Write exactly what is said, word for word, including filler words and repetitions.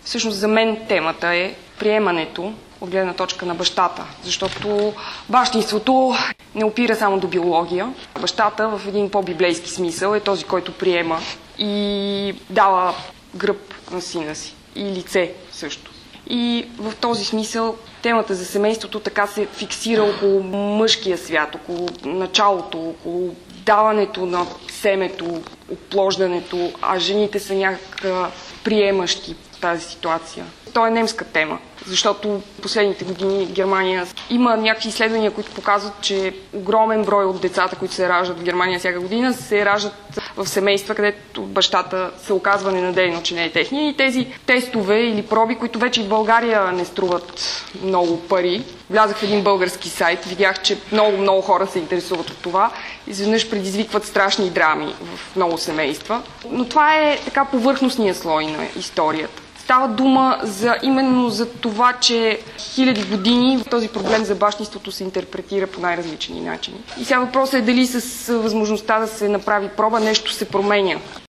Всъщност за мен темата е приемането от гледна точка на бащата, защото бащинството не опира само до биология. Бащата в един по-библейски смисъл е този, който приема и дава гръб на сина си и лице също. И в този смисъл темата за семейството така се фиксира около мъжкия свят, около началото, около даването на семето, оплождането, а жените са някак приемащи тази ситуация. То е немска тема, защото последните години в Германия има някакви изследвания, които показват, че огромен брой от децата, които се раждат в Германия всяка година, се раждат в семейства, където бащата се оказва ненадейно, че не е техния. И тези тестове или проби, които вече и в България не струват много пари. Влязах в един български сайт, видях, че много-много хора се интересуват от това. Изведнъж предизвикват страшни драми в много семейства. Но това е така повърхностният слой на историята. Става дума за, именно за това, че хиляди години този проблем за бащинството се интерпретира по най-различни начини. И сега въпросът е дали с възможността да се направи проба нещо се променя.